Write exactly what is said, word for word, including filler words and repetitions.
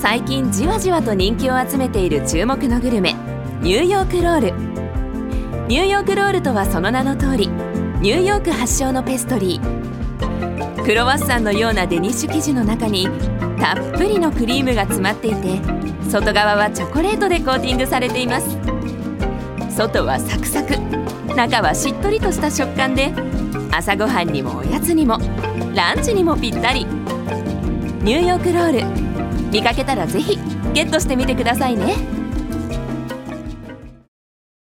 最近じわじわと人気を集めている注目のグルメ、ニューヨークロール。ニューヨークロールとはその名の通り、ニューヨーク発祥のペストリー。クロワッサンのようなデニッシュ生地の中にたっぷりのクリームが詰まっていて、外側はチョコレートでコーティングされています。外はサクサク、中はしっとりとした食感で、朝ごはんにもおやつにもランチにもぴったり。ニューヨークロール、見かけたらぜひゲットしてみてくださいね。